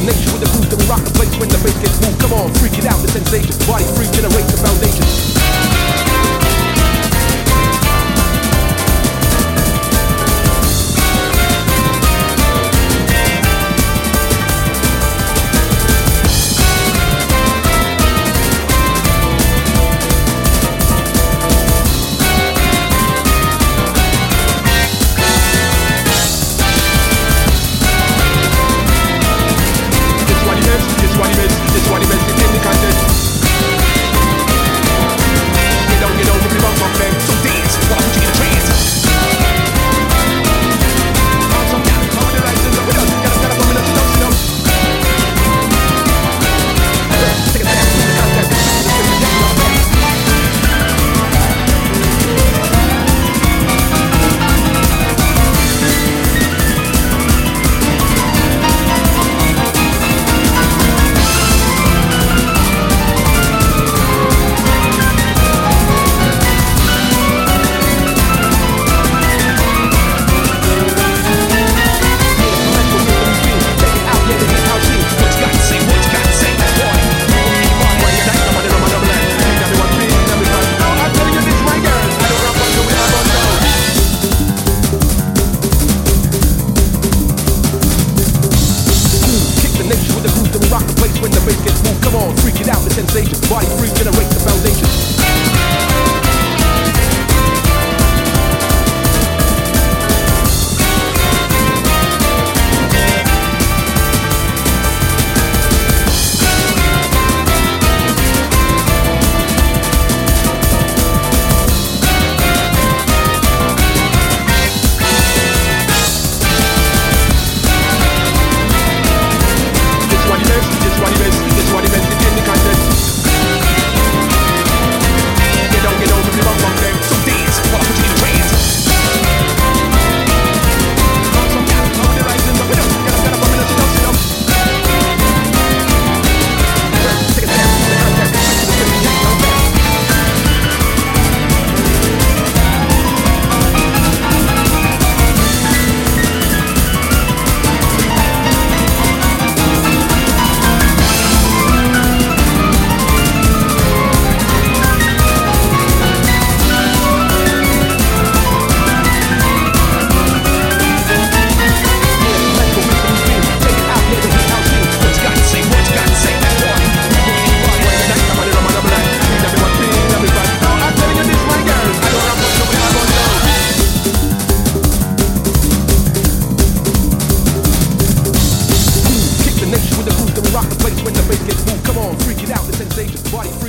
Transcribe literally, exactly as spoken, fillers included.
the nation with the groove, then we rock the place when the bass gets moved. Come on, freak it out, the sensation. Body free, generate the foundation. When the bass gets moved, come on, freak it out, the sensation. Body free, generate the foundation. Rock the place when the bass gets moved. Come on, freak it out, the sensation. Body